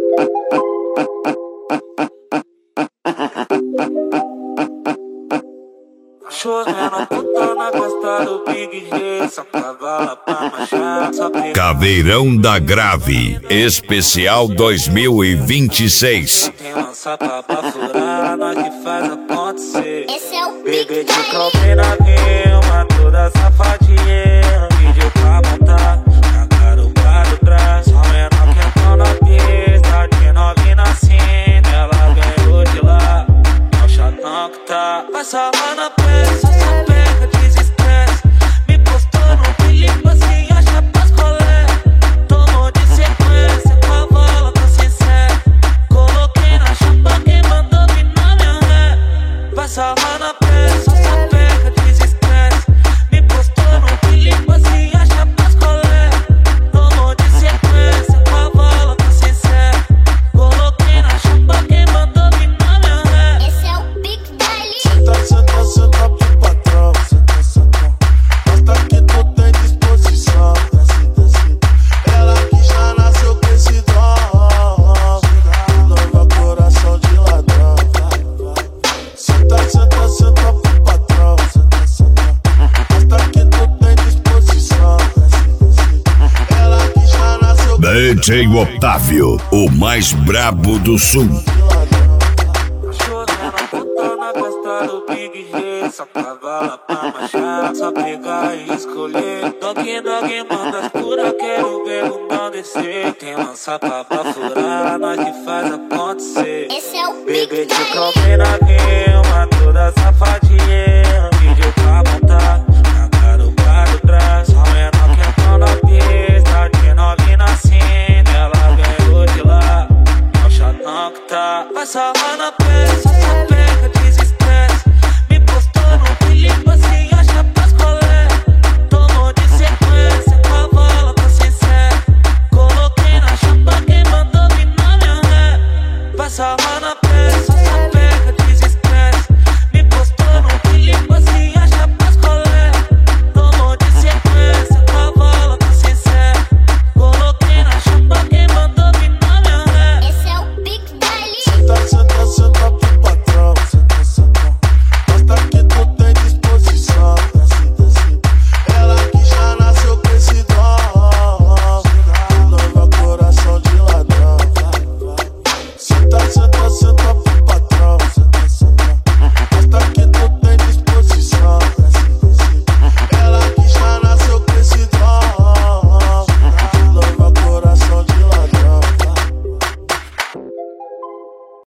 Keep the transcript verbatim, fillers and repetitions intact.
Chovendo puta na costa do Big G, só cavala pra marchar, só pega. Caveirão da Grave, especial dois mil e vinte e seis. Tem lança pra furar, nós que faz acontecer. Esse é o Bebê Big de Daddy. comer na guilma, toda safadinha. Pediu pra montar, na garupa do trás. Só menor que entrou na pista, de novinha assim. Ela ganhou de lá, é o chatão que tá. Vai salvar na pressa, só pega desestresse. Me postou no Felipe assim, acha pras colé. Tomou de sequência, com a bola tô sincero. Coloquei na chapa, quem mandou vir na minha ré. Vai salvar na pressa, só pega desestresse. Me postou no Felipe assim, acha pras colé. Tomou de sequência, com a bola tô sincero. Coloquei na chapa, quem mandou vir na minha ré. Esse é o Big Daddy. Senta, senta, senta pro patrão. Senta, senta. Mostra que tu tem disposição. Desce, desce. Ela que já nasceu com esse dom. Nova coração de ladrão. Senta, senta, senta pro patrão. Senta, senta. Mostra que tu tem disposição. Desce, desce. Ela que já nasceu com esse D J Otávio, o mais brabo do sul. Chovendo puta na costa do Big G, só cavala pra marchar, só pegar e escolher. Dog, dog, manda as pura, quero ver o não descer. Tem lança pra furar, nós que faz acontecer. Esse é o Bebê Big de Daddy. comer na guilma, toda safadinha. Pediu pra montar, na garupa do trás. Só menor que entrou na pista, de novinha assim. Ela ganhou de lá, é o chatão que tá. Vai salvar na